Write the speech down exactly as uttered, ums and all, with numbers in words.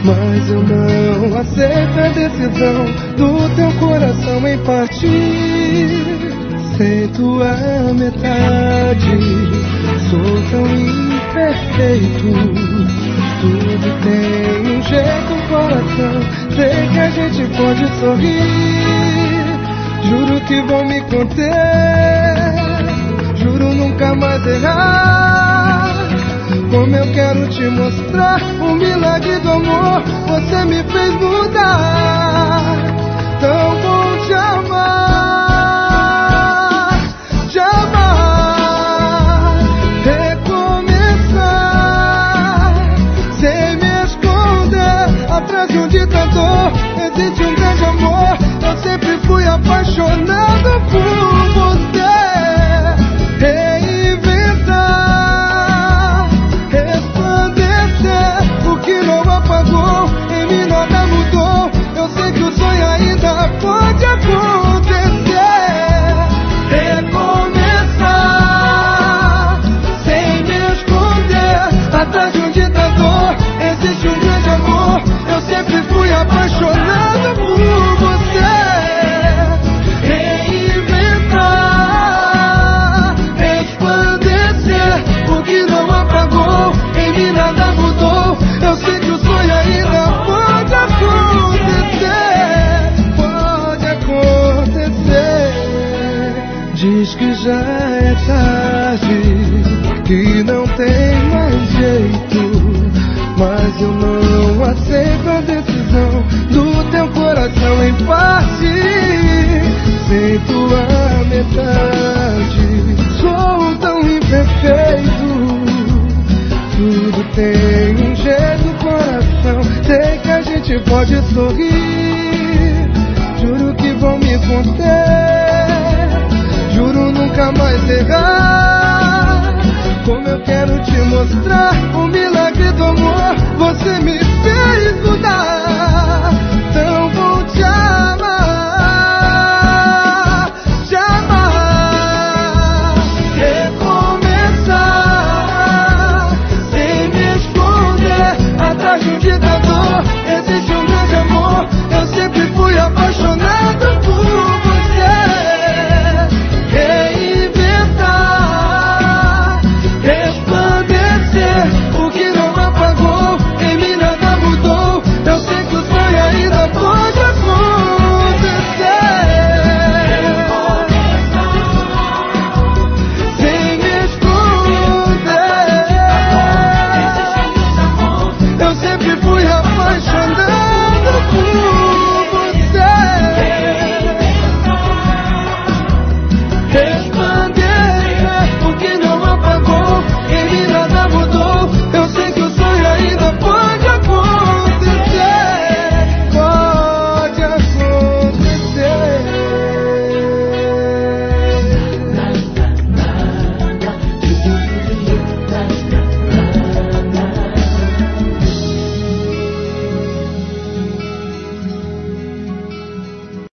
mas eu não aceito a decisão do teu coração em partir. Sem tua metade, sou tão imperfeito. Tudo tem um jeito, um coração. Sei que a gente pode sorrir. Juro que vou me conter. Juro nunca mais errar. Como eu quero te mostrar o milagre do amor. Você me fez mudar. Tão bom te amar, te amar, recomeçar, sem me esconder atrás de um ditador. Existe um grande amor. Eu sempre fui apaixonado por você. Reinventar, resplandecer, o que não apagou, em mim nada mudou. Eu sei que o sonho ainda pode acontecer. Recomeçar, sem me esconder atrás de um ditador. Existe um grande amor. Eu sempre fui apaixonado por você. Reinventar, resplandecer, o que não apagou, em mim nada mudou. Eu sei que o sonho ainda pode acontecer. Pode acontecer. Diz que já é tarde, que não tem mais jeito, mas eu não aceito a decisão do teu coração em parte. Sem tua metade, sou tão imperfeito. Tudo tem um jeito, coração. Sei que a gente pode sorrir. Juro que vou me conter. Juro nunca mais errar. Como eu quero te mostrar o